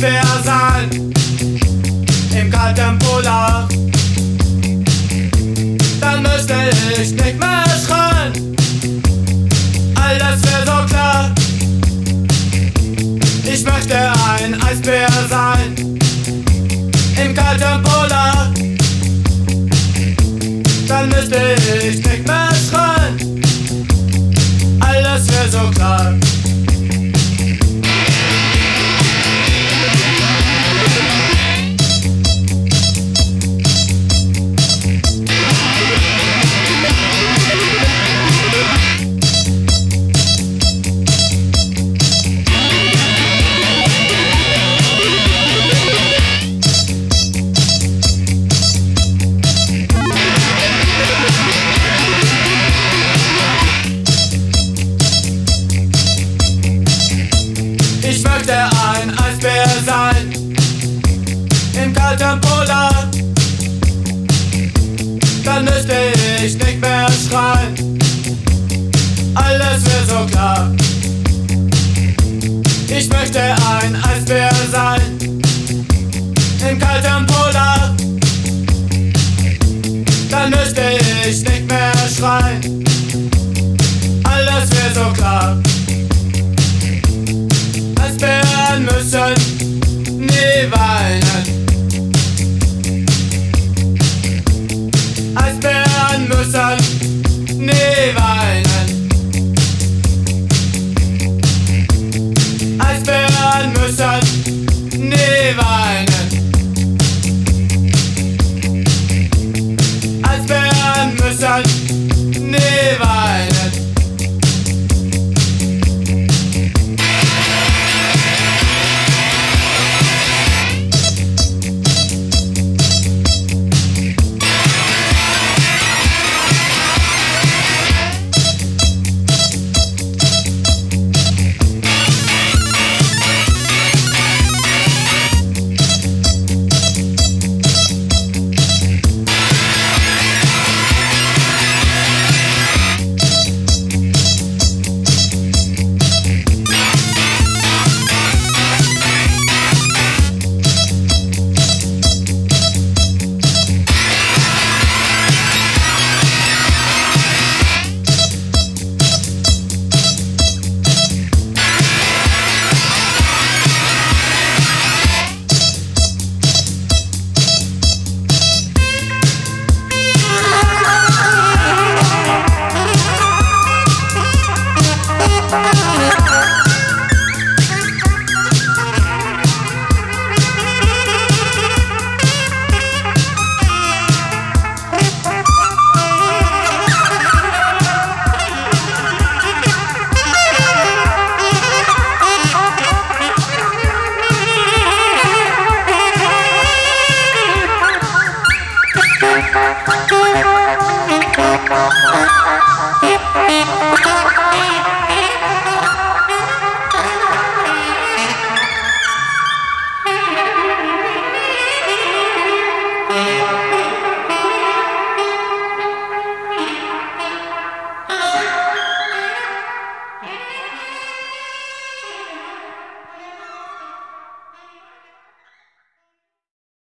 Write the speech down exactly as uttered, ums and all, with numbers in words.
Eisbär sein, im kalten Polar. Dann müsste ich nicht mehr schreien, alles wär so klar. Ich möchte ein Eisbär sein, im kalten Polar. Dann müsste ich nicht mehr schreien, alles wär so klar. Ich möchte ein Eisbär sein, im kalten Polar. Dann müsste ich nicht mehr schreien, alles wär so klar. Ich möchte ein Eisbär sein, im kalten Polar. Dann müsste ich nicht mehr schreien, alles wär so klar. Eisbären müssen